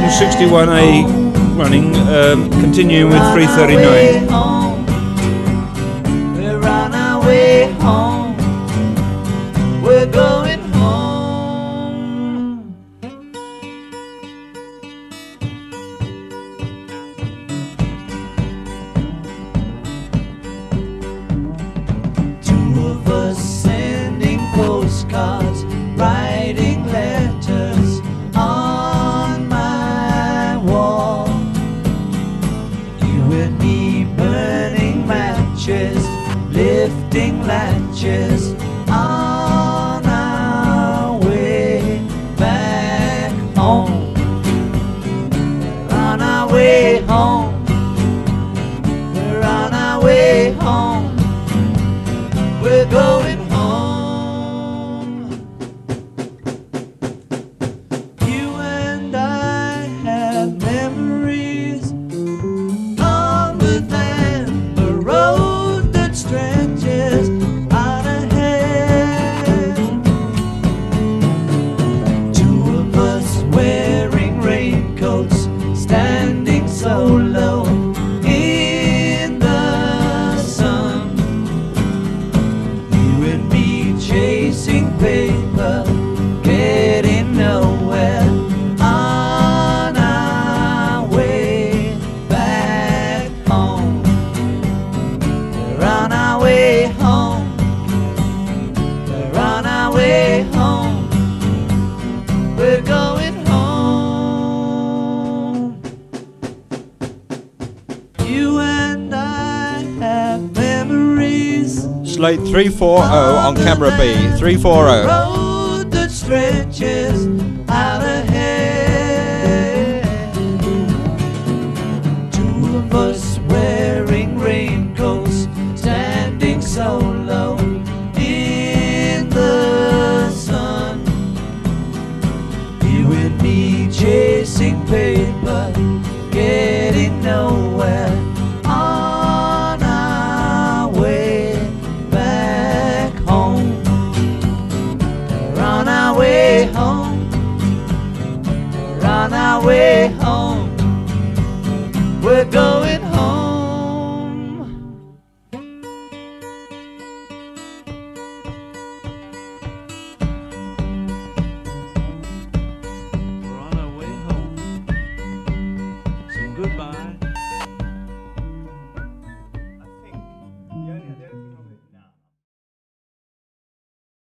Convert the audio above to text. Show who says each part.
Speaker 1: 61A running, continuing with 339.
Speaker 2: We're on our way home. We're going home. Two of us sending postcards, writing letters on my wall. You and me burning matches, lifting latches on our way back home. We're on our way home. We're on our way home. We're going home. You and I have memories longer than the road that stretches out ahead. Two of us wearing raincoats, standing so low in the sun. You and me chasing paper, getting nowhere on our way back home. We're on our way home. We're on our way home. We're going home. You and I have memories.
Speaker 1: Slate 340 on camera B. 340.
Speaker 2: Road that stretches out